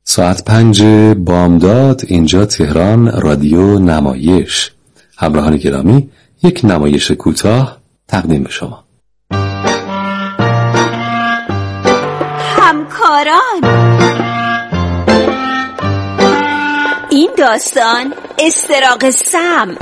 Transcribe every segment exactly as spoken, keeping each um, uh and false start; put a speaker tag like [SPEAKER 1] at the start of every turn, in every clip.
[SPEAKER 1] ساعت پنج بامداد، اینجا تهران رادیو نمایش. همراهان گرامی، یک نمایش کوتاه تقدیم به شما.
[SPEAKER 2] همکاران، این داستان استراق سمع.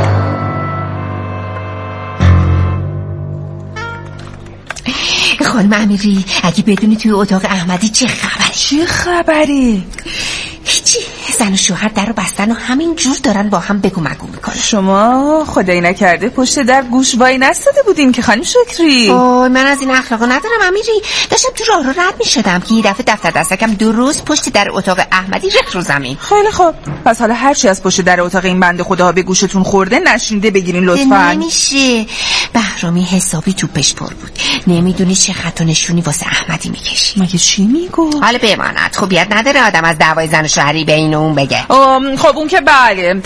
[SPEAKER 3] خانم امیری، اگه بدونی توی اتاق احمدی چه خبری؟
[SPEAKER 4] چه خبری؟
[SPEAKER 3] هیچی، زن و شوهر در رو بستن و همین جور دارن با هم بگو مگو میکنن.
[SPEAKER 4] شما خدایی نکرده پشت در گوش وای نستاده بودین که خانم شکری؟
[SPEAKER 3] اوه، من از این اخلاقا ندارم امیری. داشتم تو راه رو رد میشدم که یه دفعه دفتر دستکم درست پشت در اتاق احمدی ریخت رو زمین.
[SPEAKER 4] خیلی خوب، پس حالا هرچی از پشت در اتاق این بنده خدا به گوشتون خورده نشنیده بگیرین لطفاً.
[SPEAKER 3] نمیشه، بهرامی حسابی توپش پر بود. نمیدونی چه خط و نشونی واسه احمدی میکشی.
[SPEAKER 4] مگه چی میگو؟
[SPEAKER 3] حالا بماند، خوبیت نداره آدم از دعوای زن و شوهری بین اون بگه.
[SPEAKER 4] خب اون که بله،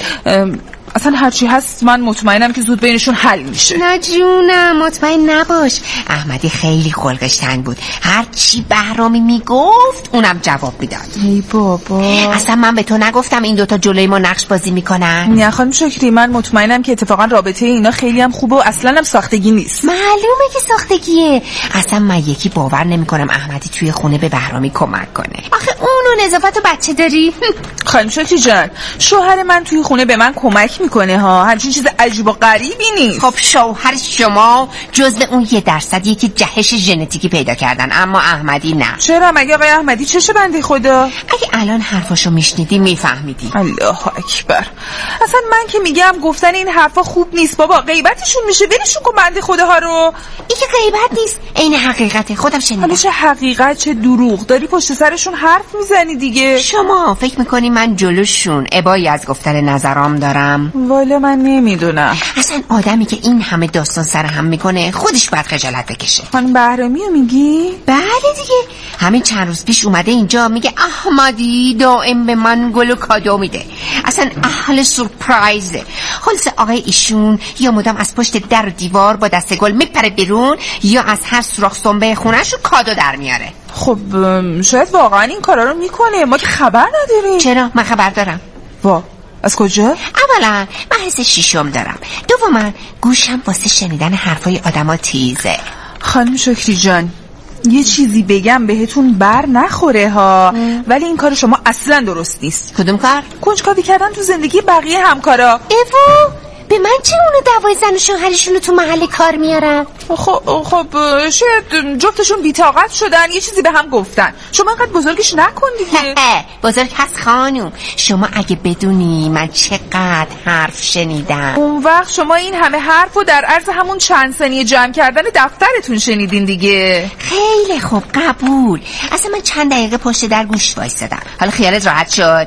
[SPEAKER 4] اصلا هرچی هست من مطمئنم که زود بینشون حل میشه.
[SPEAKER 3] نه جونم، مطمئن نباش. احمدی خیلی خلقش تنگ بود، هرچی بهرامی میگفت اونم جواب میداد.
[SPEAKER 4] ای بابا،
[SPEAKER 3] اصلا من به تو نگفتم این دوتا جلوی ما نقش بازی میکنن؟
[SPEAKER 4] نه خانم شکری، من مطمئنم که اتفاقا رابطه اینا خیلی هم خوبه و اصلا هم ساختگی نیست.
[SPEAKER 3] معلومه که ساختگیه. اصلا من یکی باور نمیکنم احمدی توی خونه به بهرامی کمک کنه. آخه اونو نظافت و بچه داری؟
[SPEAKER 4] خانم شکری جان، شوهر من توی خونه به من کمک میکنه ها، همچین چیز عجیب و غریبی نیست.
[SPEAKER 3] خب شوهر شما جزء اون یه درصدیه که جهش ژنتیکی پیدا کردن، اما احمدی نه.
[SPEAKER 4] چرا؟ مگه آقای احمدی چشه بنده خدا؟
[SPEAKER 3] اگه الان حرفاشو میشنیدی میفهمیدی.
[SPEAKER 4] الله اکبر، اصلا من که میگم گفتن این حرفا خوب نیست بابا، غیبتشون میشه، ولشون کن بنده خداها رو.
[SPEAKER 3] این که غیبت نیست، این حقیقته، خودم شنیدم.
[SPEAKER 4] حالا چه حقیقت چه دروغ، داری پشت سرشون حرف میزنی دیگه.
[SPEAKER 3] شما فکر میکنی من جلوشون ابایی از گفتن نظرام دارم؟
[SPEAKER 4] والا من نمیدونم.
[SPEAKER 3] اصلا آدمی که این همه داستان سر هم میکنه خودش باید خجالت بکشه.
[SPEAKER 4] خانم بهرامی رو میگی؟
[SPEAKER 3] بله دیگه، همین چند روز پیش اومده اینجا میگه احمدی دائم به من گل و کادو میده، اصلا اهل سورپرایزه. خلاص آقای ایشون یا مدام از پشت در و دیوار با دست گل میپره بیرون یا از هر سوراخ سنبه خونه‌شو کادو در میاره.
[SPEAKER 4] خب شاید واقعا این کارا رو میکنه، ما که خبر نداریم.
[SPEAKER 3] چرا؟ من خبر دارم.
[SPEAKER 4] وا، از کجا؟
[SPEAKER 3] اولا من حس شیشم دارم، دوما گوشم واسه شنیدن حرفای آدما تیزه.
[SPEAKER 4] خانم شکری جان، یه چیزی بگم بهتون بر نخوره ها، ولی این کار شما اصلا درست نیست.
[SPEAKER 3] کدوم کار؟
[SPEAKER 4] کنجکاوی کردن تو زندگی بقیه همکارا.
[SPEAKER 3] ایوو، به من چه اونو دوای زن و شوهرشونو تو محل کار میارن؟
[SPEAKER 4] خب خب شاید جفتشون بی‌طاقت شدن، یه چیزی به هم گفتن. شما اینقدر بزرگش نکن دیگه.
[SPEAKER 3] بزرگ هست خانوم، شما اگه بدونی من چقدر حرف شنیدم.
[SPEAKER 4] اون وقت شما این همه حرفو در عرض همون چند ثانیه جمع کردن دفترتون شنیدین دیگه.
[SPEAKER 3] خیلی خوب، قبول. اصلا من چند دقیقه پشت در گوش وایسادم. حالا خیالت راحت شد؟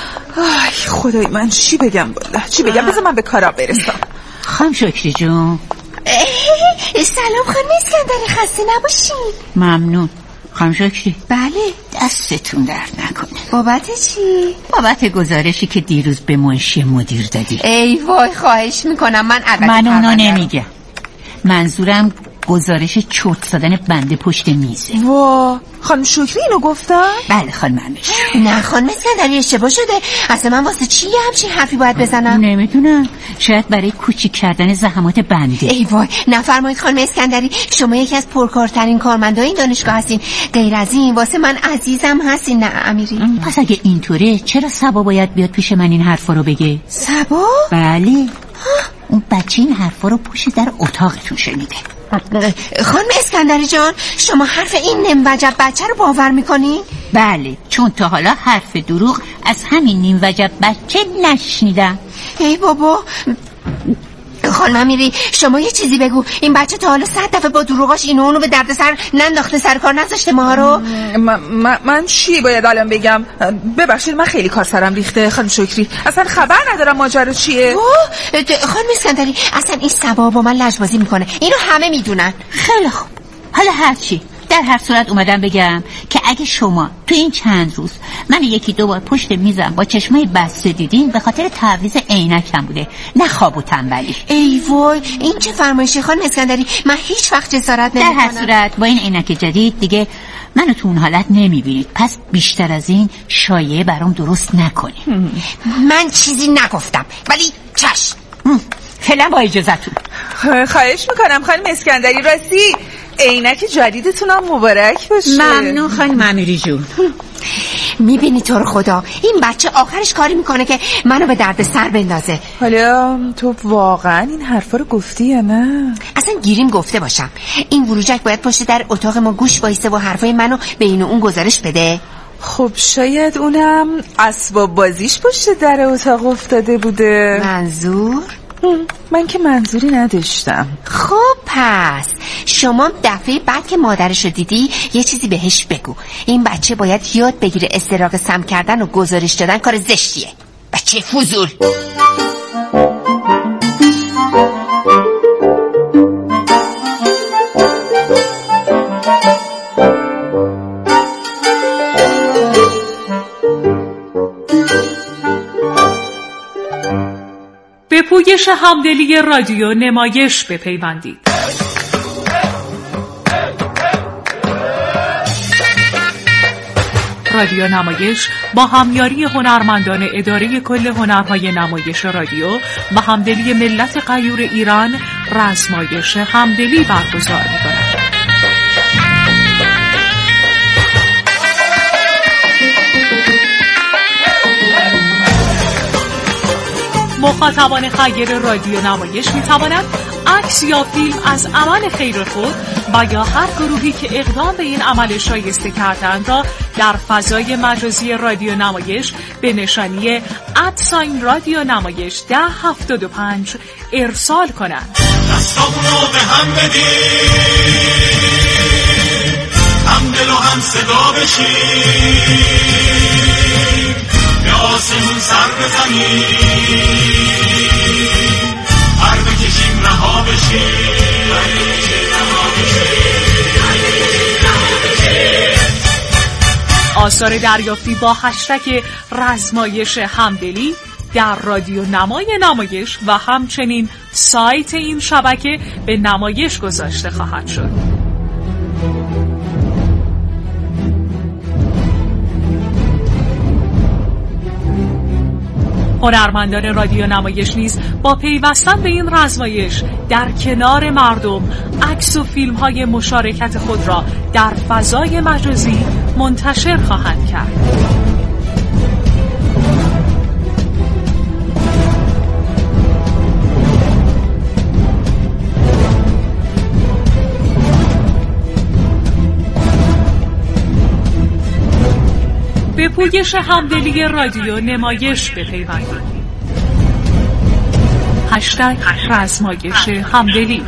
[SPEAKER 4] آی خدای من، چی بگم والله، چی بگم؟ بذار من به کارا برسم.
[SPEAKER 5] خانم شکری جون.
[SPEAKER 3] سلام خانم اسکندری، خسته نباشین.
[SPEAKER 5] ممنون خانم شکری.
[SPEAKER 3] بله.
[SPEAKER 5] دستتون درد نکنه.
[SPEAKER 3] بابت چی؟
[SPEAKER 5] بابت گزارشی که دیروز به منشی مدیر دادی.
[SPEAKER 3] ای وای، خواهش میکنم. من البته
[SPEAKER 5] من اونا نمیگم، منظورم گزارش چرت زدن بنده پشت میزه.
[SPEAKER 4] وا، خانم شکری اینو گفتن؟
[SPEAKER 5] بله خانم امیری.
[SPEAKER 3] نه خانم اسکندری، اشتباه شده. اصلا من واسه چی همچین حرفی باید بزنم؟
[SPEAKER 5] نمیدونم، شاید برای کوچیک کردن زحمات بنده.
[SPEAKER 3] ای وای، نفرمایید خانم اسکندری، شما یکی از پرکارترین کارمندای این دانشگاه هستین. غیر از این واسه من عزیزم هستین. نه امیری،
[SPEAKER 5] پس اگه اینطوره چرا صبا باید بیاد پیش من این حرفا رو بگه؟
[SPEAKER 3] صبا؟
[SPEAKER 5] بله، اون بچه این حرفا رو پشت در اتاقتون شنیده.
[SPEAKER 3] خانم اسکندری جان، شما حرف این نیم وجب بچه رو باور میکنی؟
[SPEAKER 5] بله، چون تا حالا حرف دروغ از همین نیم وجب بچه نشنیدم.
[SPEAKER 3] ای بابا. خانم امیری، شما یه چیزی بگو، این بچه تا حالا صد دفعه با دروغاش اینو اونو به درد سر ننداخته، سر کار نذاشته ما رو؟
[SPEAKER 4] من, من, من چی باید الان بگم؟ ببخشید من خیلی کار سرم ریخته خانم شکری، اصلا خبر ندارم ماجرا چیه.
[SPEAKER 3] خانم اسکندری، اصلا این سبا با من لجبازی میکنه، اینو همه میدونن.
[SPEAKER 5] خیلی خوب، حالا هرچی، در هر صورت اومدم بگم که اگه شما تو این چند روز من یکی دو بار پشت میزم با چشمای بسته دیدین، به خاطر تعویض عینکم بوده، نه خواب و تنبلی.
[SPEAKER 3] ای وای، این چه فرمایشی خانم اسکندری، من هیچ وقت جسارت نمیکنم.
[SPEAKER 5] در هر صورت با این عینک جدید دیگه منو تو اون حالت نمیبینید، پس بیشتر از این شایعه برام درست نکنید.
[SPEAKER 3] من چیزی نگفتم ولی چشم.
[SPEAKER 5] فعلا با اجازتون.
[SPEAKER 4] خواهش میکنم خانم اسکندری، راستی عینک جدیدتون هم مبارک باشه.
[SPEAKER 5] ممنون خانم امیری جون.
[SPEAKER 3] میبینی تو رو خدا این بچه آخرش کاری میکنه که منو به درد سر بندازه.
[SPEAKER 4] حالا تو واقعا این حرفا رو گفتی یا نه؟
[SPEAKER 3] اصلا گیریم گفته باشم این وروجک باید پشت در اتاق ما گوش وایسه و حرفای منو به این و اون گزارش بده؟
[SPEAKER 4] خب شاید اونم اسباب بازیش پشت در اتاق افتاده بوده.
[SPEAKER 3] منظور؟
[SPEAKER 4] من که منظوری نداشتم.
[SPEAKER 3] خب پس شما دفعه بعد که مادرشو دیدی یه چیزی بهش بگو. این بچه باید یاد بگیره استراق سم کردن و گزارش دادن کار زشتیه. بچه فضول.
[SPEAKER 6] به پویش همدلی رادیو نمایش بپیوندید. رادیو نمایش با همیاری هنرمندان اداره کل هنرهای نمایش رادیو و همدلی ملت غیور ایران رزمایش همدلی برگزار می‌کند. مخاطبان خیر رادیو نمایش می توانند عکس یا فیلم از عمل خیر خود و یا هر گروهی که اقدام به این عمل شایسته کردند را در فضای مجازی رادیو نمایش به نشانی ادساین رادیو نمایش ده هفتاد و پنج ارسال کنند.
[SPEAKER 7] دستامونو به هم بدیم، هم دل و هم صدا بشیم، به آسمون سر بزنیم، هر بکشیم رها بشیم.
[SPEAKER 6] آثار دریافتی با هشتگ رزمایش همدلی در رادیو نمای نمایش و همچنین سایت این شبکه به نمایش گذاشته خواهد شد. هنرمندان رادیو نمایش نیز با پیوستن به این رزمایش در کنار مردم عکس و فیلم های مشارکت خود را در فضای مجازی منتشر خواهند کرد. به پویش همدلی رادیو نمایش بپیوندید. هشتگ رزمایش همدلی.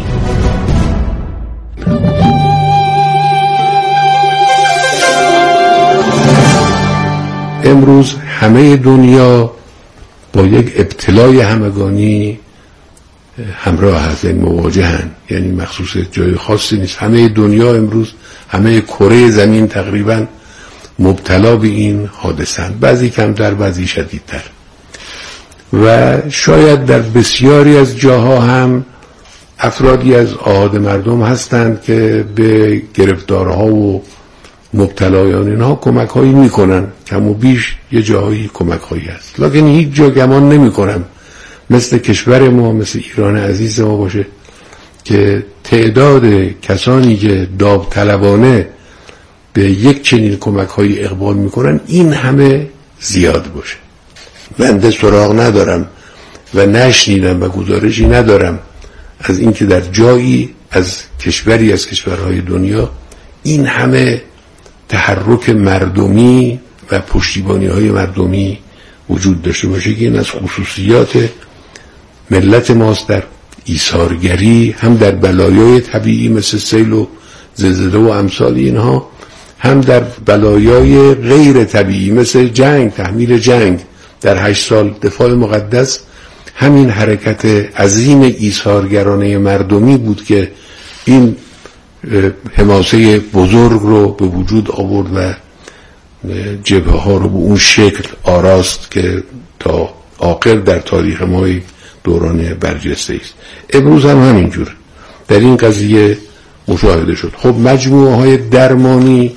[SPEAKER 8] امروز همه دنیا با یک ابتلای همگانی همراه هست، یعنی مواجهن، یعنی مخصوص جای خاصی نیست. همه دنیا امروز، همه کره زمین تقریباً مبتلا به این حادثه‌اند، بعضی کمتر بعضی شدیدتر، و شاید در بسیاری از جاها هم افرادی از آحاد مردم هستند که به گرفتارها و مبتلایان اینها کمک هایی میکنن، کم و بیش یه جاهایی کمک هایی هست، لکن هیچ جا گمان نمی کنم مثل کشور ما، مثل ایران عزیز ما باشه که تعداد کسانی که داوطلبانه به یک چنین کمک های اقبال میکنن این همه زیاد باشه. بنده سراغ ندارم و نشنیدم و گزارشی ندارم از اینکه در جایی از کشوری از کشورهای دنیا این همه تحرک مردمی و پشتیبانی های مردمی وجود داشته باشه، که این از خصوصیات ملت ماست در ایثارگری، هم در بلایای طبیعی مثل سیل و زلزله و امثال اینها، هم در بلایای غیر طبیعی مثل جنگ، تحمیل جنگ در هشت سال دفاع مقدس. همین حرکت عظیم ایثارگرانه مردمی بود که این حماسه بزرگ رو به وجود آورد و جبهه ها رو به اون شکل آراست که تا آخر در تاریخ ما دوران برجسته است. امروز هم همینجور در این قضیه مشاهده شد. خب مجموعه های درمانی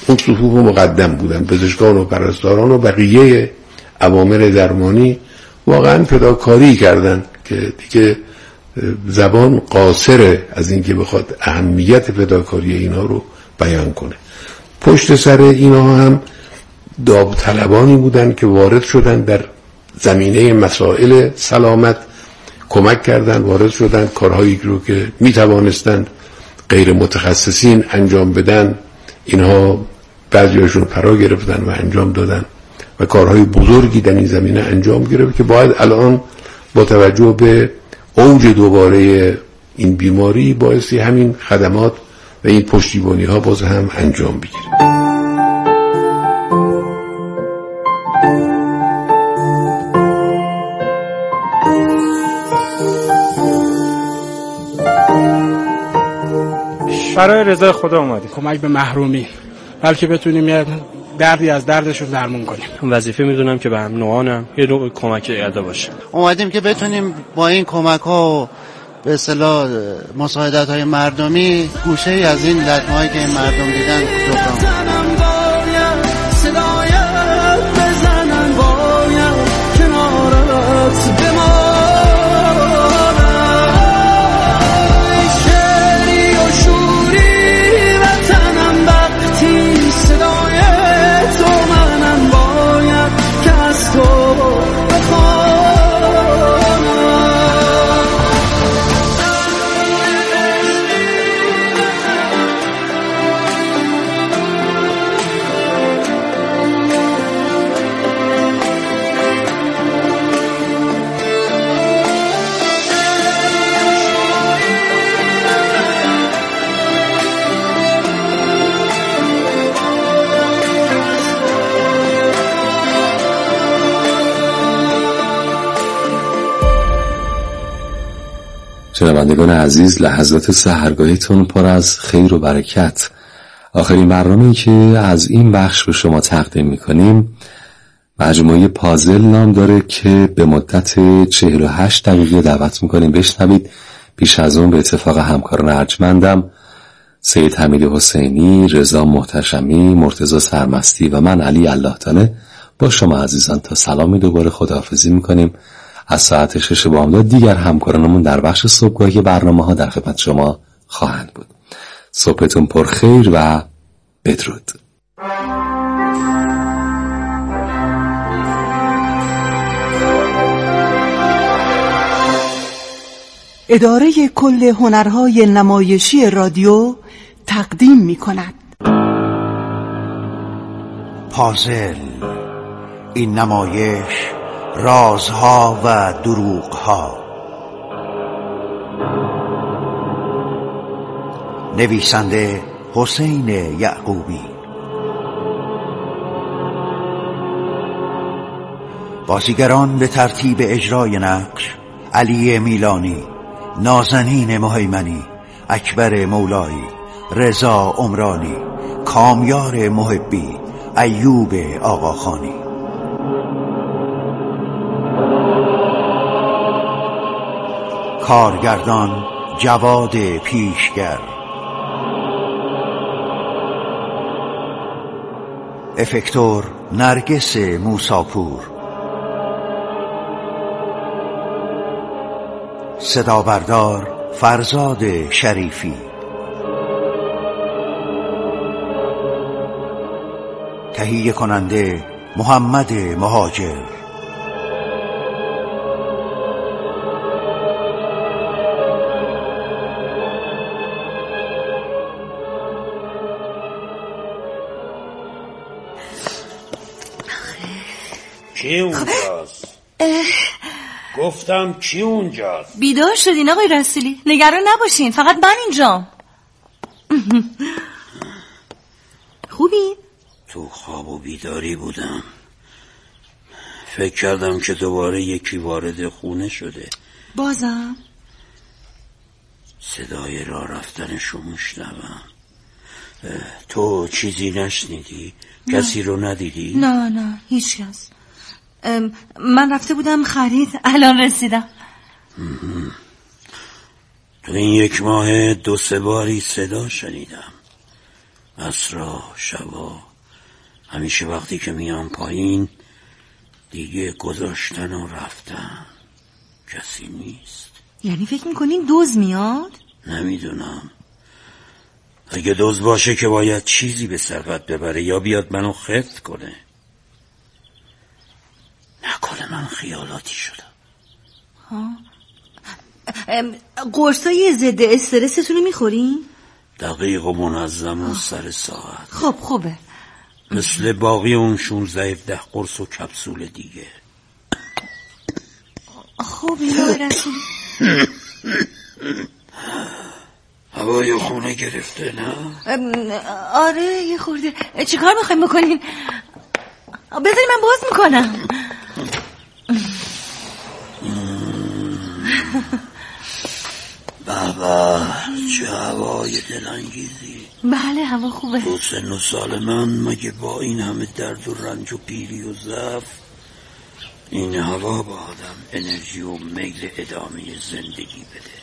[SPEAKER 8] اون صفوف مقدم بودن، پزشکان و پرستاران و بقیه عوامل درمانی واقعا فداکاری کردن که دیگه زبان قاصره از اینکه بخواد اهمیت فداکاری اینا رو بیان کنه. پشت سر اینا هم داوطلبانی بودن که وارد شدن در زمینه مسائل سلامت، کمک کردن، وارد شدن کارهایی رو که می توانستند غیر متخصصین انجام بدن، اینها بعضیاشون فرا گرفتن و انجام دادن و کارهای بزرگی در این زمینه انجام گرفت که باید الان با توجه به اوج دوباره این بیماری باعثی همین خدمات و این پشتیبانی ها باز هم انجام بگیره.
[SPEAKER 9] برای رضای خدا اومدیم کمک به محرومی، بلکه بتونیم یه دردی از دردشون درمون کنیم.
[SPEAKER 10] وظیفه میدونم که به هم نوعانم یه نوع کمک ادا باشه.
[SPEAKER 11] اومدیم که بتونیم با این کمک ها و به اصطلاح مساعدت های مردمی گوشه ای از این لطمه هایی که این مردم دیدن جبران.
[SPEAKER 1] شنوندگان عزیز، لحظات سحرگاهیتون پر از خیر و برکت. آخرین برنامه‌ای که از این بخش به شما تقدیم می‌کنیم مجموعه پازل نام داره که به مدت چهل و هشت دقیقه دعوت می‌کنیم بشنوید. پیش از اون به اتفاق همکاران ارجمندم سید حمید حسینی، رضا محتشمی، مرتضی سرمستی و من علی الله‌تانه با شما عزیزان تا سلامی دوباره خداحافظی می‌کنیم. از ساعت شش بامداد دیگر همکارانمون در بخش صبحگاهی برنامه ها در خدمت شما خواهند بود. صبحتون پر خیر و بدرود.
[SPEAKER 12] اداره کل هنرهای نمایشی رادیو تقدیم می کند
[SPEAKER 13] پازل، این نمایش رازها و دروغها. نویسنده حسین یعقوبی. بازیگران به ترتیب اجرای نقش: علی میلانی، نازنین مهیمنی، اکبر مولایی، رضا عمرانی، کامیار محبی، ایوب آقاخانی. کارگردان جواد پیشگر. افکتور نرگس موساپور. صدابردار فرزاد شریفی. تهیه کننده محمد مهاجر.
[SPEAKER 14] کی اونجاست؟ گفتم کی اونجاست؟
[SPEAKER 15] بیدار شدین آقای رسولی؟ نگران نباشین، فقط من اینجام. خوبی؟
[SPEAKER 14] تو خواب و بیداری بودم، فکر کردم که دوباره یکی وارد خونه شده.
[SPEAKER 15] بازم؟
[SPEAKER 14] صدای راه رفتنشو میشنوم. تو چیزی نشنیدی؟ نه. کسی رو ندیدی؟
[SPEAKER 15] نه نه هیچ کس. من رفته بودم خرید، الان رسیدم.
[SPEAKER 14] تو این یک ماه دو سه باری صدا شنیدم. عصرا شبا همیشه وقتی که میام پایین دیگه گذاشتن و رفتن، کسی نیست.
[SPEAKER 15] یعنی فکر میکنین دوز میاد؟
[SPEAKER 14] نمیدونم. اگه دوز باشه که باید چیزی به سرقت ببره یا بیاد منو خفت کنه. نکنه من خیالاتی شدم.
[SPEAKER 15] ها؟ قرصای ضد استرستون رو میخورین؟
[SPEAKER 14] دقیق و منظم و سر ساعت.
[SPEAKER 15] خب خوبه.
[SPEAKER 14] مثل باقی اون شونزده هفده قرص و کپسول دیگه.
[SPEAKER 15] خب یا رسول.
[SPEAKER 14] هوای خونه گرفته نه؟
[SPEAKER 15] آره یه خورده. چی کار میخوایم بکنین؟ بذاری من باز میکنم.
[SPEAKER 14] بابا چه هوای دلانگیزی.
[SPEAKER 15] بله هوا خوبه.
[SPEAKER 14] تو سن و سال من مگه با این همه درد و رنج و پیری و ضعف این هوا با آدم انرژی و میل ادامه زندگی بده.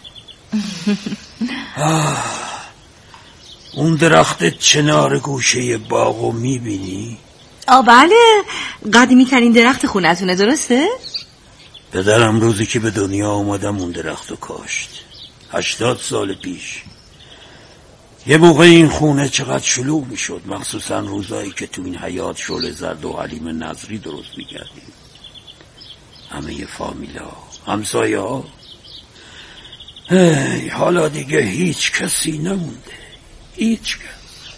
[SPEAKER 14] آه. اون درخت چنار گوشه باغو میبینی؟
[SPEAKER 15] آه بله، قدیمی ترین درخت خونتونه درسته؟
[SPEAKER 14] پدرم روزی که به دنیا اومدم اون درختو کاشت، هشتاد سال پیش. یه موقع این خونه چقدر شلوغ میشد، مخصوصا روزایی که تو این حیاط شعله زرد و حلیم نظری درست میکردیم. همه فامیلا، همسایه ها. هی حالا دیگه هیچ کسی نمونده، هیچ کس.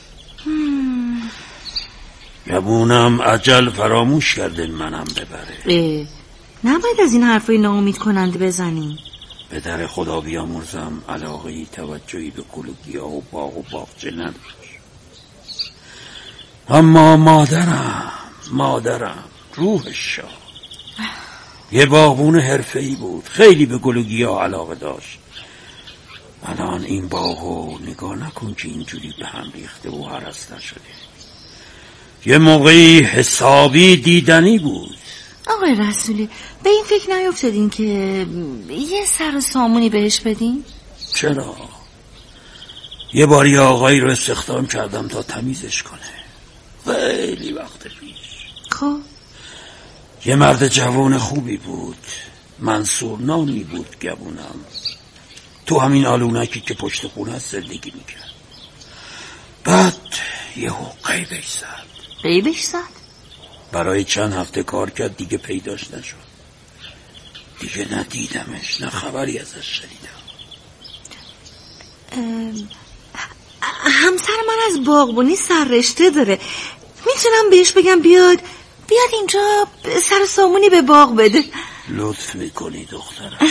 [SPEAKER 14] گمونم عجل فراموش کرده منم ببره.
[SPEAKER 15] نباید از این حرفای ناامید کننده بزنی.
[SPEAKER 14] پدر خدا بیامرزم علاقه توجهی به گلوگیا و باغ و باغچه نداشت. اما مادرم مادرم روحش شاد یه باغبون حرفه‌ای بود، خیلی به گلوگیا علاقه داشت. الان این باغو نگاه نکن که اینجوری به هم ریخته و هرس نشده. یه موقعی حسابی دیدنی بود.
[SPEAKER 15] آقای رسولی به این فکر نیفتادین که یه سر سامونی بهش بدین؟
[SPEAKER 14] چرا؟ یه باری آقایی رو استخدام کردم تا تمیزش کنه، خیلی وقت پیش.
[SPEAKER 15] خب
[SPEAKER 14] یه مرد جوان خوبی بود، منصور نامی بود گبونم. تو همین آلونکی که پشت خونه زندگی میکرد. بعد یهو غیبش زد.
[SPEAKER 15] غیبش زد؟
[SPEAKER 14] برای چند هفته کار کرد، دیگه پیداش نشد. دیگه نه دیدمش نه خبری ازش شنیدم.
[SPEAKER 15] همسر من از باغبونی سررشته داره، میتونم بهش بگم بیاد بیاد اینجا سر سامونی به باغ بده.
[SPEAKER 14] لطف میکنی دخترم.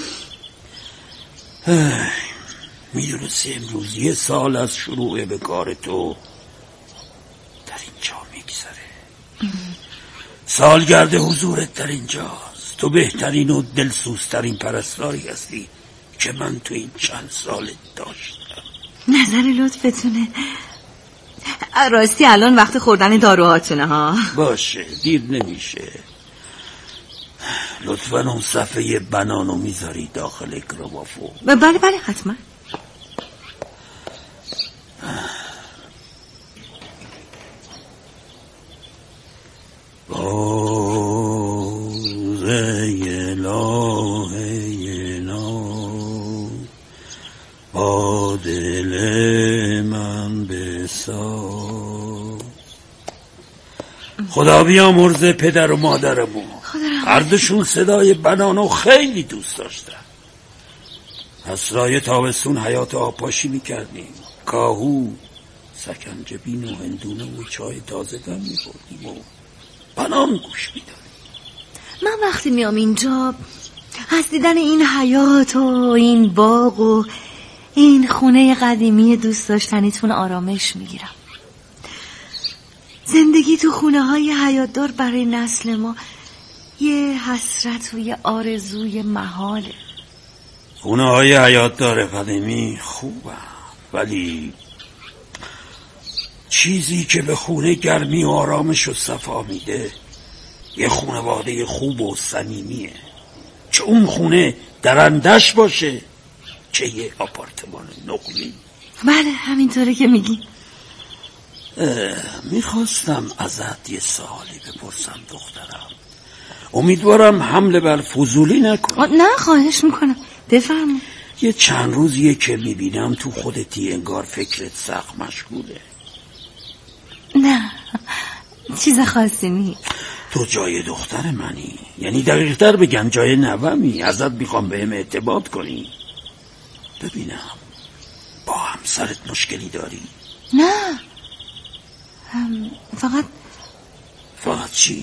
[SPEAKER 14] میدونستی امروز یه سال از شروع به کار تو در اینجا میگذره. سالگرد حضورت در اینجاست. تو بهترین و دلسوزترین پرستاری هستی که من تو این چند سال داشتم.
[SPEAKER 15] نظر لطفتونه. راستی الان وقت خوردن داروهاتونه ها.
[SPEAKER 14] باشه دیر نمیشه. لطفاً اون صفحه بنانو میذاری داخل گرامافون؟
[SPEAKER 15] بله بله حتما.
[SPEAKER 14] بازه لاهه نا با دل من بسا. خدا بیامرز پدر و مادرمو، هر دوشون صدای بنانو خیلی دوست داشتن. اسرای تابستون حیات آبپاشی میکردیم، کاهو، سکنجبین و هندونه و چای تازه دم میخوردیم و بنان گوش میدادیم.
[SPEAKER 15] من وقتی میام اینجا از دیدن این حیات و این باغ و این خونه قدیمی دوست داشتنیتون آرامش میگیرم. زندگی تو خونه های حیاتدار برای نسل ما یه حسرت و یه آرزوی محاله.
[SPEAKER 14] خونه های حیاتدار قدیمی خوبه، ولی چیزی که به خونه گرمی و آرامش و صفا میده یه خونواده خوب و صمیمیه، چه اون خونه درندش باشه چه یه آپارتمان نقلی.
[SPEAKER 15] بله همینطوره که میگی.
[SPEAKER 14] میخواستم ازت یه سوالی بپرسم دخترم. امیدوارم حمله بر فضولی نکنی.
[SPEAKER 15] نه خواهش میکنم بفرمایید.
[SPEAKER 14] یه چند روزیه که میبینم تو خودتی انگار فکرت سخت مشغوله.
[SPEAKER 15] نه چیز خاصی نی.
[SPEAKER 14] تو جای دختر منی، یعنی دقیق‌تر بگم جای نومی. ازت میخوام بهم اعتماد کنی. ببینم با همسرت مشکلی داری؟
[SPEAKER 15] نه فقط
[SPEAKER 14] فقط چی؟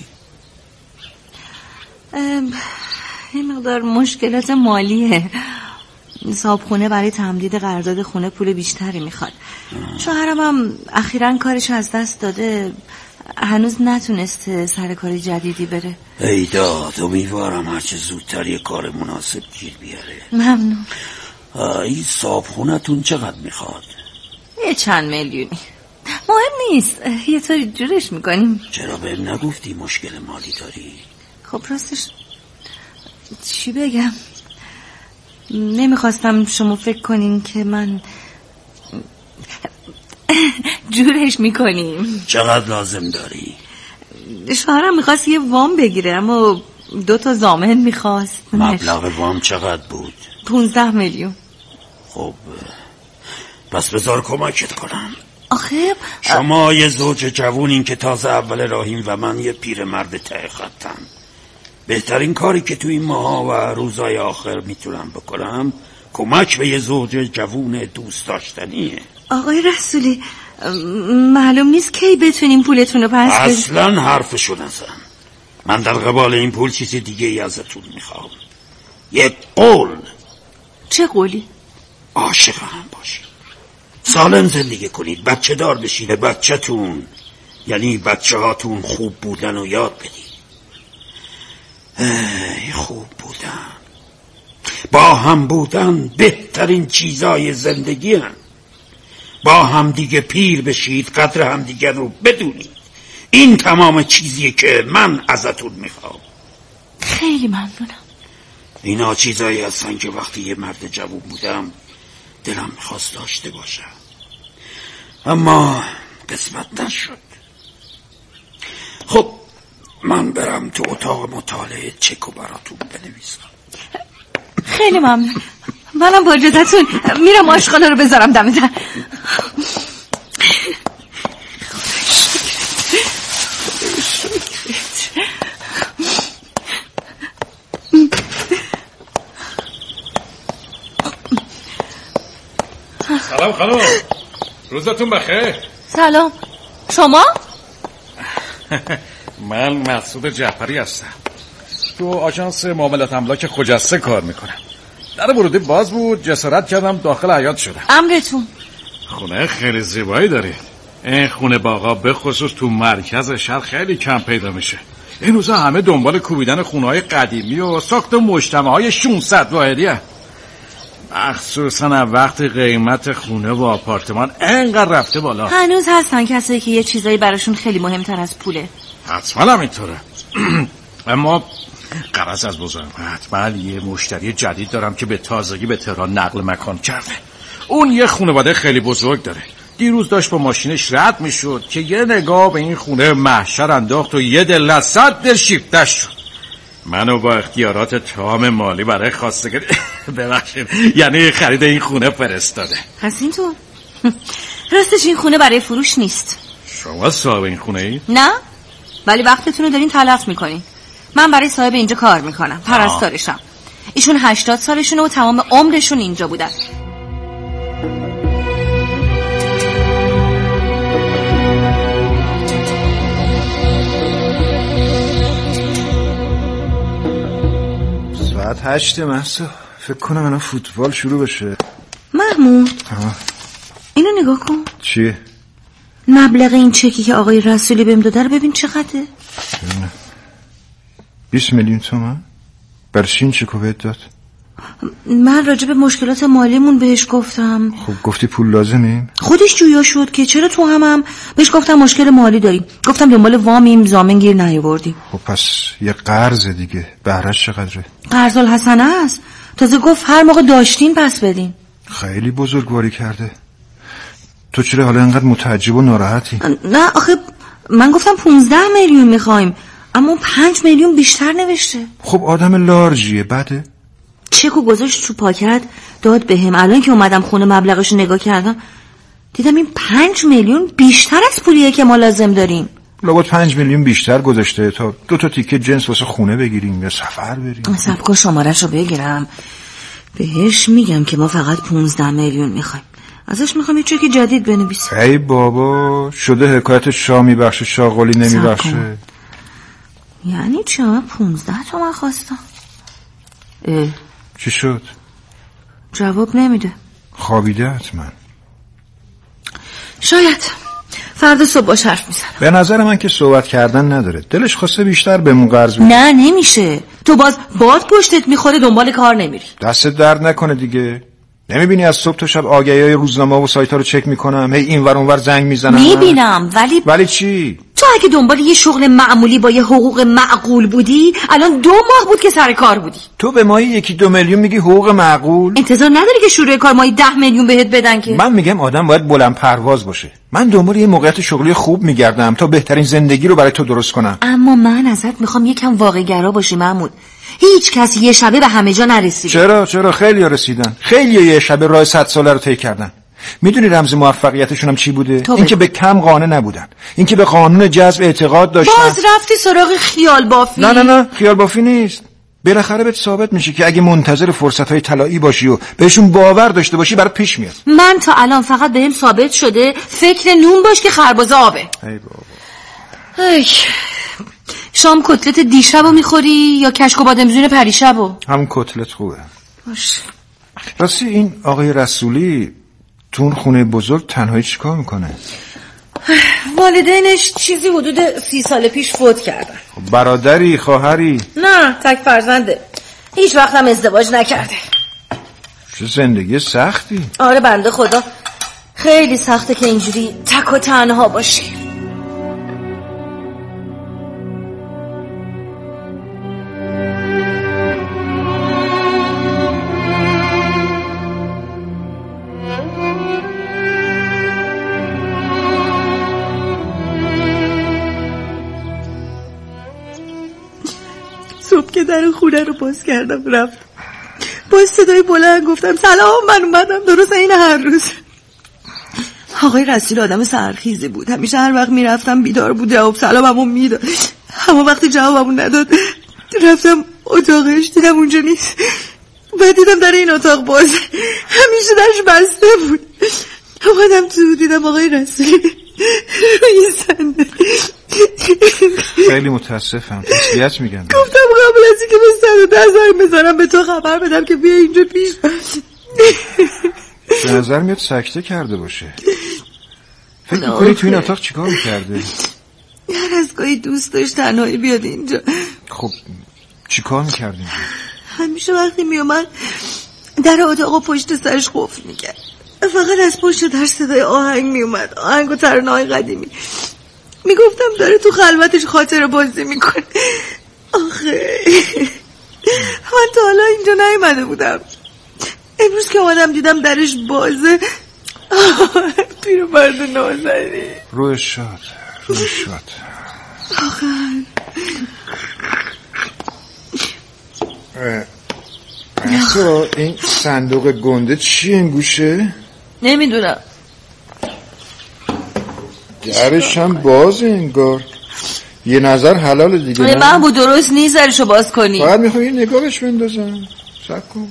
[SPEAKER 15] این مقدار مشکلات مالیه. صاحبخونه برای تمدید قرارداد خونه پول بیشتری میخواد. شوهرم هم اخیراً کارش از دست داده، هنوز نتونسته سر کار جدیدی بره.
[SPEAKER 14] ای داد، امیدوارم هرچه زودتر یه کار مناسب گیر بیاره.
[SPEAKER 15] ممنون.
[SPEAKER 14] این صاحبخونه‌تون چقدر میخواد؟
[SPEAKER 15] یه چند میلیونی. مهم نیست، یه طوری جورش میکنیم.
[SPEAKER 14] چرا بهم نگفتی مشکل مالی داری؟
[SPEAKER 15] خب راستش چی بگم، نمیخواستم شما فکر کنین که من جورش میکنیم.
[SPEAKER 14] چقدر لازم داری؟
[SPEAKER 15] شوهرم میخواست یه وام بگیره اما دو تا ضامن میخواست.
[SPEAKER 14] مبلغ وام چقدر بود؟
[SPEAKER 15] پونزده میلیون.
[SPEAKER 14] خب پس بذار کمکت کنم.
[SPEAKER 15] آخه
[SPEAKER 14] شما یه زوج جوونین که تازه اول راهیم و من یه پیرمرد ته خطم. بهترین کاری که تو این ماها و روزای آخر میتونم بکنم کمک به یه زوج جوون دوست داشتنیه.
[SPEAKER 15] آقای رسولی معلوم نیست کی بتونیم پولتون رو پس بدیم.
[SPEAKER 14] اصلا حرفشو نزن. من در قبال این پول چیز دیگه ای ازتون میخوام. یک قول.
[SPEAKER 15] چه قولی؟
[SPEAKER 14] عاشق هم باشید، سالم زندگی کنید، بچه دار بشید، به بچه تون یعنی بچه هاتون خوب بودن و یاد بدید. ای خوب بودن، با هم بودن بهترین چیزای زندگی هم. با هم دیگه پیر بشید، قدر هم دیگه رو بدونید. این تمام چیزیه که من ازتون میخوام.
[SPEAKER 15] خیلی ممنونم.
[SPEAKER 14] اینا چیزایی هستن که وقتی یه مرد جوون بودم دلم میخواست داشته باشم، اما قسمت نشد. خب من برم تو اتاق مطالعه چکو براتون بنویسم.
[SPEAKER 15] خیلی ممنون. منم با اجازهتون میرم آشغالا رو بذارم دم در.
[SPEAKER 16] سلام خانم، روزتون بخیر.
[SPEAKER 15] سلام، شما؟
[SPEAKER 16] من مسعود جعفری هستم، تو آژانس معاملات املاک خجسته کار میکنم. در ورودی باز بود، جسارت کردم داخل حیاط شدم.
[SPEAKER 15] امرتون.
[SPEAKER 16] خونه خیلی زیبایی دارید. این خونه باغا به خصوص تو مرکز شهر خیلی کم پیدا میشه. این روزا همه دنبال کوبیدن خونه‌های قدیمی و ساخت مجتمع‌های ششصد واحدی هست. مخصوصا وقتی قیمت خونه و آپارتمان انقدر رفته بالا.
[SPEAKER 15] هنوز هستن کسایی که یه چیزایی براشون خیلی مهمتر از پوله.
[SPEAKER 16] حتما همینطوره. اما قرض از بزرگوارت، من یه مشتری جدید دارم که به تازگی به تهران نقل مکان کرده. اون یه خانواده خیلی بزرگ داره. دیروز داشت با ماشینش رد میشد که یه نگاه به این خونه محشر انداخت و یه دل صد دل شیفتش شد. منو با اختیارات تمام مالی برای خواستگاری ببخشید یعنی خرید این خونه فرستاده.
[SPEAKER 15] پس اینطور راستش این خونه برای فروش نیست.
[SPEAKER 16] شما صاحب این خونه ای؟
[SPEAKER 15] نه، ولی وقتتون رو دارین تلف میکنین. من برای صاحب اینجا کار میکنم، پرستارشم. ایشون هشتاد سالشونه و تمام عمرشون اینجا بودن.
[SPEAKER 17] ساعت هشت محسا، فکر کنم الان فوتبال شروع بشه.
[SPEAKER 15] محمود اینو نگاه کن.
[SPEAKER 17] چیه؟
[SPEAKER 15] مبلغ این چکی که آقای رسولی بهم داده رو ببین چقدره.
[SPEAKER 17] بیست میلیون تومان؟ برای چی این چکو بهت داد؟
[SPEAKER 15] من راجع به مشکلات مالیمون بهش گفتم.
[SPEAKER 17] خب گفتی پول لازمیم؟
[SPEAKER 15] خودش جویا شد که چرا تو همم. بهش گفتم مشکل مالی داریم، گفتم دنبال وامیم، ضامن گیر نیاوردیم.
[SPEAKER 17] خب پس یه قرض دیگه، بهره‌اش چقدره؟
[SPEAKER 15] قرض الحسنه است. تازه گفت هر موقع داشتین پس بدین.
[SPEAKER 17] خیلی بزرگواری کرده. تو چرا حالا اینقدر متعجب و ناراحتی؟
[SPEAKER 15] نه آخه من گفتم پونزده میلیون میخوایم، اما پنج میلیون بیشتر نوشته.
[SPEAKER 17] خب آدم لارجیه، بده؟
[SPEAKER 15] چکو گذاشت تو پاکت داد بهم. الان که اومدم خونه مبلغش نگاه کردم دیدم این پنج میلیون بیشتر از پولیه که ما لازم داریم.
[SPEAKER 17] لابد پنج میلیون بیشتر گذاشته تا دو تا تیکه جنس واسه خونه بگیریم یا سفر بریم.
[SPEAKER 15] صبر کن شماره‌شو بگیرم بهش میگم که ما فقط پونزده میلیون میخوایم. ازش میخوام یه چکی جدید بنویسه.
[SPEAKER 17] ای بابا شده حکایت شاه میبخشه شاغلی نمیبخشه.
[SPEAKER 15] یعنی چی؟ من پونزده تومن خواستم. اه.
[SPEAKER 17] چی شد؟
[SPEAKER 15] جواب نمیده.
[SPEAKER 17] خوابیده حتما.
[SPEAKER 15] شاید فردا صبح باش حرف میزنم.
[SPEAKER 17] به نظر من که صحبت کردن نداره، دلش خواسته بیشتر بهمون قرض بده.
[SPEAKER 15] نه نمیشه، تو باز باد پشتت میخوره دنبال کار نمیری.
[SPEAKER 17] دستت درد نکنه دیگه. نمیبینی از صبح تا شب آگهی‌های روزنامه و سایت‌ها رو چک میکنم، هی اینور اونور زنگ میزنم.
[SPEAKER 15] میبینم ولی
[SPEAKER 17] ولی چی؟
[SPEAKER 15] تو اگه دنبال یه شغل معمولی با یه حقوق معقول بودی الان دو ماه بود که سر کار بودی.
[SPEAKER 17] تو به ماهی یکی دو میلیون میگی حقوق معقول؟
[SPEAKER 15] انتظار نداری که شروع کار ماهی ده میلیون بهت بدن که؟
[SPEAKER 17] من میگم آدم باید بلند پرواز باشه. من دنبال یه موقعیت شغلی خوب میگردم تا بهترین زندگی رو برای تو درست کنم.
[SPEAKER 15] اما من ازت میخوام یکم واقع‌گرا باشی محمود. هیچ کس یه شبه به همه جا نرسیده.
[SPEAKER 17] چرا چرا خیلی‌ها رسیدن. خیلی‌ها یه شبه راه صد ساله رو طی کردن. میدونی رمز موفقیتشون هم چی بوده؟ اینکه به کم قانع نبودن، اینکه به قانون جذب اعتقاد داشتن.
[SPEAKER 15] باز رفتی سراغ خیال بافی؟
[SPEAKER 17] نه نه نه خیال بافی نیست. بالاخره بهت ثابت میشه که اگه منتظر فرصت‌های طلایی باشی و بهشون باور داشته باشی برات پیش میاد.
[SPEAKER 15] من تا الان فقط بهم ثابت شده فکر نون باش که خربزه آبه.
[SPEAKER 17] ای بابا.
[SPEAKER 15] ای شام کتلت دیشبو میخوری یا کشک و بادمجون پریشبو؟
[SPEAKER 17] هم کتلت خوبه.
[SPEAKER 15] باشه.
[SPEAKER 17] راستی این آقای رسولی تو اون خونه بزرگ تنهایی چیکار میکنه؟
[SPEAKER 15] والدینش چیزی حدود سی سال پیش فوت کردن.
[SPEAKER 17] برادری خواهری؟
[SPEAKER 15] نه تک فرزنده، هیچ وقت هم ازدواج نکرده.
[SPEAKER 17] چه زندگی سختی.
[SPEAKER 15] آره بنده خدا خیلی سخته که اینجوری تک و تنها باشی. صبح که در خونه رو باز کردم رفتم با صدای بلند گفتم سلام من اومدم. درست این هر روز. آقای رسول آدم سرخیزی بود، همیشه هر وقت میرفتم بیدار بود جواب سلاممو میداد، اما وقتی جوابمو نداد رفتم اتاقش دیدم اونجا نیست. بعد دیدم در این اتاق باز، همیشه درش بسته بود. اومدم تو دیدم آقای رسول روی صندلی.
[SPEAKER 17] خیلی متاسفم. تسلیت میگم.
[SPEAKER 15] گفتم قبل از اینکه به صد و ده زنگ بزنم به تو خبر بدم که بیا اینجا پیش.
[SPEAKER 17] به نظر میاد سکته کرده باشه. فکر میکنی تو این اتاق چیکار میکرده؟
[SPEAKER 15] هر از گاهی دوست داشت تنهایی بیاد اینجا.
[SPEAKER 17] خب چیکار میکرد اینجا؟
[SPEAKER 15] همیشه وقتی میومد در اتاق پشت سرش قفل میکرد. فقط از پشت در صدای آهنگ میومد، آهنگ و ترانه‌های قدیمی. میگفتم داره تو خلوتش خاطره بازی میکنه. آخه من تا حالا اینجا نیومده بودم. امروز که اومدم دیدم درش بازه. پیرمرد نازنی.
[SPEAKER 17] روی شاد روی شاد.
[SPEAKER 15] آخه
[SPEAKER 17] اصلا این صندوق گنده چی این گوشه؟
[SPEAKER 15] نمیدونم.
[SPEAKER 17] درش هم باز انگار. یه نظر حلال دیگه.
[SPEAKER 15] نه محمود درست نیست درشو باز کنی.
[SPEAKER 17] فقط میخوام یه نگاهش بندازم. صبر کن.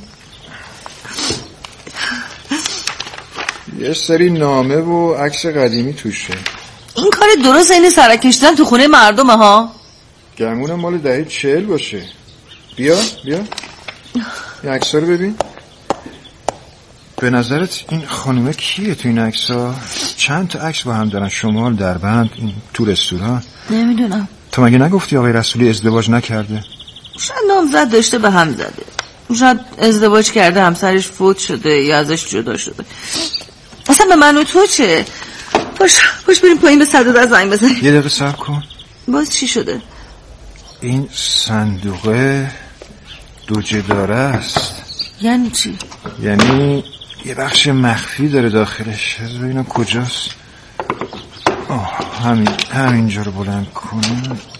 [SPEAKER 17] یه سری نامه و عکس قدیمی توشه.
[SPEAKER 15] این کار درست اینه سرک کشیدن تو خونه مردمه ها.
[SPEAKER 17] گمونم مال دهه چهل باشه. بیا بیا این عکس‌ها رو ببین. به نظرت این خانومه کیه تو این عکس‌ها؟ چند تا عکس با هم دارن، شمال، دربند، این تو رستوران.
[SPEAKER 15] نمیدونم.
[SPEAKER 17] تو مگه نگفتی آقای رسولی ازدواج نکرده؟
[SPEAKER 15] شاید نامزد داشته به هم زده، شاید ازدواج کرده همسرش فوت شده یا ازش جدا شده. اصلا به من و تو چه؟ باش باش بریم پایین به صد و ده زنگ بزنیم.
[SPEAKER 17] یه دقیقه صبر کن.
[SPEAKER 15] باز چی شده؟
[SPEAKER 17] این صندوقه دو جداره است.
[SPEAKER 15] یعنی چی؟
[SPEAKER 17] یعنی یه بخش مخفی داره داخلش. ببینم کجاست. آه همین همینجا رو بلند کنم.